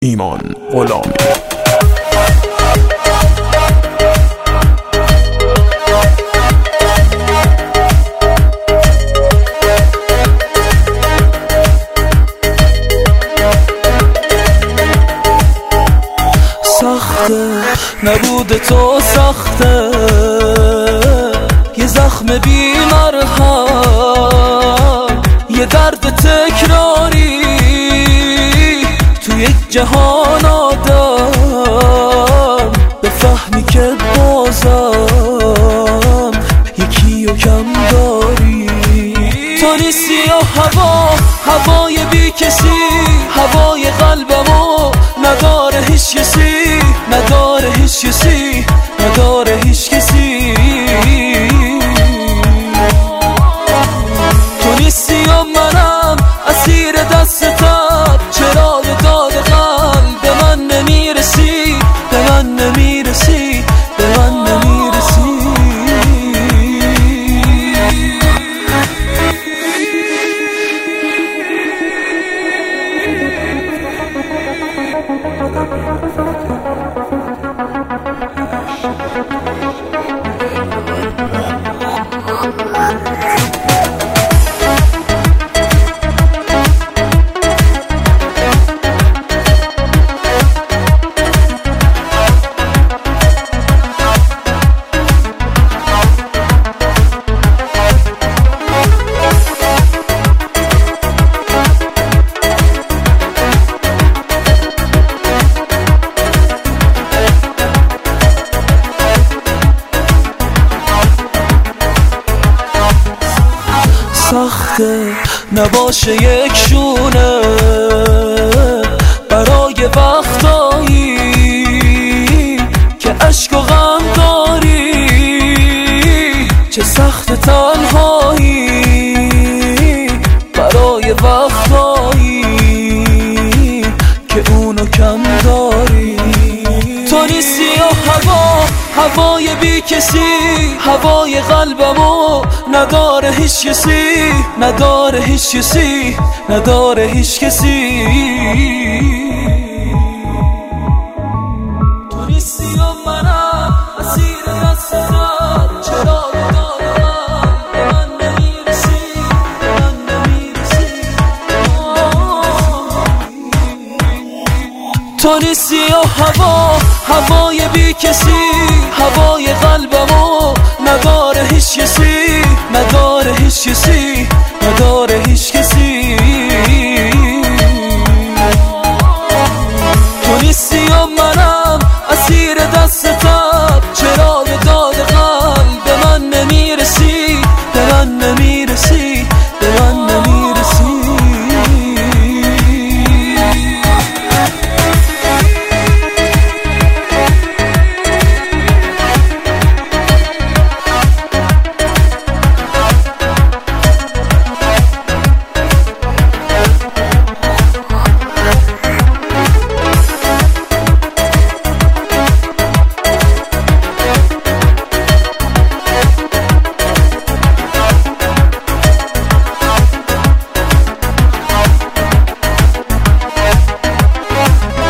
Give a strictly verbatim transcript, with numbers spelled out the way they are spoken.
ایمان غلامی. سخته نبود تو، سخته یه زخم بی مرهم، یه درد تکراری تو یک جهان آدم. بفهمی که بازم یکی و کم داری. تو نیستی و هوا، هوای بی کسی، هوای قلبمو نداره هیچ کسی، نداره هیچ کسی، نداره هیچ کسی. تو نیستی و منم اسیر دستتم، چرا یه داد قلب به من نمیرسی، به من نمیرسی، به من نمیرسی. سخته نباشه یک شونه برای وقتایی که عشق و غم داری. چه سخت تنهایی برای وقتایی که اونو کم داری. تو نیستی و هوا، هوای بی کسی، هوای قلبمو نداره هیچ کسی، نداره هیچ کسی، نداره هیچ کسی. تو نیستی و منم اسیر دستتم، چرا به داد من به من نمیرسی، به من نمیرسی. تو نیستی و هوا، هوای بی کسی، هوای قلبمو نداره هیچ کسی، نداره هیچ کسی، نداره هیچ کسی. تو نیستی و